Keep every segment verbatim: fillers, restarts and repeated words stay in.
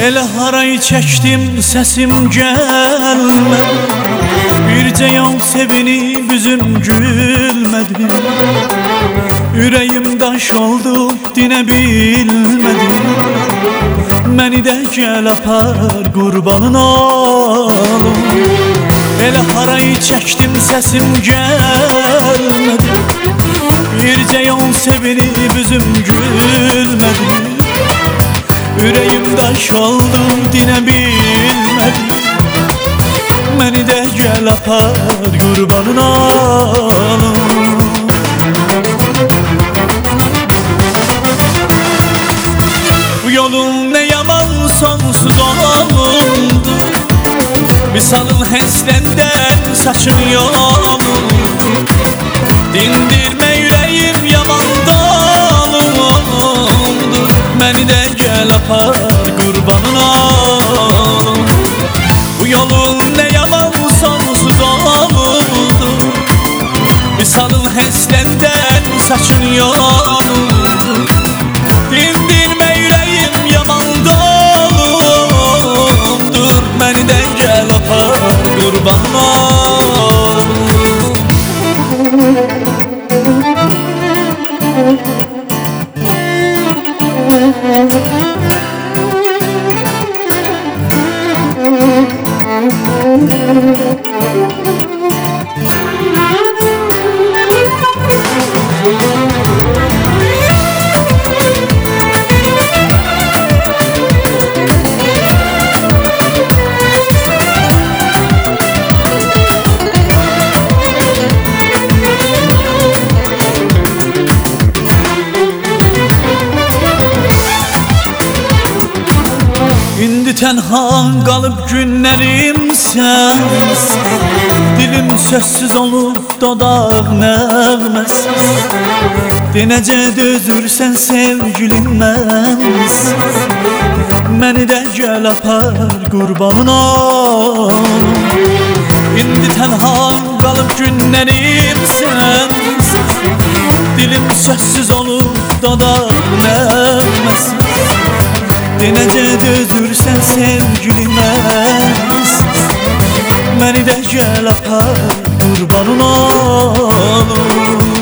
Elə harayı çəkdim, səsim gəlmədi. Bircə yol sevinib üzüm gülmədi. Ürəyim daş oldu, dinə bilmədim. Məni də gəl apar, qurbanın olum. Elə harayı çəkdim, səsim gəlmədi. Bircə yol sevinib üzüm gülmədi. Ürəyim daş oldu, dinə bilmədim. Məni də gəl apar, qurbanın olum. Bu yolun nə yaman sonsuz olundu. Misalın həsləndən saçın yolundu. Dindirmə ürəyim yaman dolundu. Məni də gəl apar, qurbanın olum. Bu yolun nə yaman sonsuz olundu. Misalın həsləndən saçın yolundu. Dindirmə ürəyim yaman dolundur. Məni də gəl apar, qurbanın olum. İndi tənha qalıb günlərim sənsiz. Dilim səssiz olub dodaq nəğməsiz. Dinəcə dözürsən sevgilim mənsiz. Məni də gəl apar, qurbanın olum. İndi tənha qalıb günlərim sənsiz. Dilim səssiz olub dodaq nəğməsiz. Dinəcə dözürsən sevgilim mənsiz. Məni də gəl apar, qurbanın olum.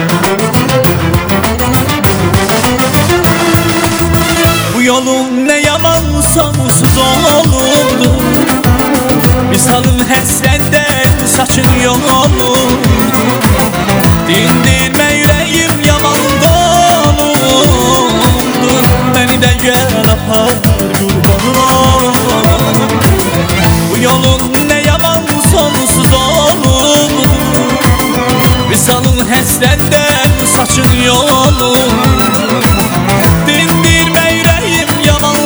Bu yolun nə yaman sonsuz olundu. Misalın həsləndən saçın yolundu. Dindirmə ürəyim yaman dolundu. Məni də gəl apar, qurbanın olum. Bu yolun nə yaman sonsuz olundu. Misalın həsləndən saçın yolundu. Dindirmə ürəyim yaman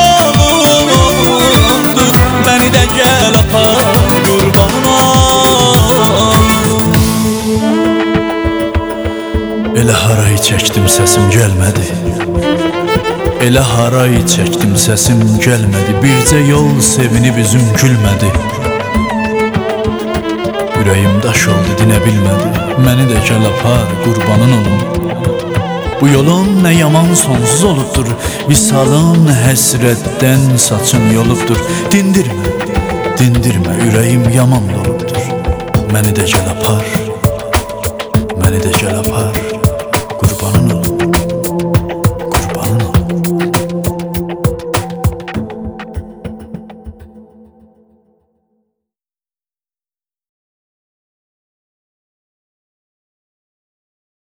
dolundu. Məni də gəl apar, qurbanın olum. Elə harayı çəkdim, səsim gəlmədi. Elə haray çəkdim, səsim gəlmədi. Bircə yol sevinib üzüm gülmədi. Ürəyim daş oldu, dinə bilmədi. Məni də gəl apar, qurbanın olum. Bu yolun nə yaman sonsuz olubdur. Visalın həsrətdən saçın yolubdur. Dindirmə, dindirmə, ürəyim yaman dolubdur. Məni də gəl apar, məni də gəl apar, qurbanın olum.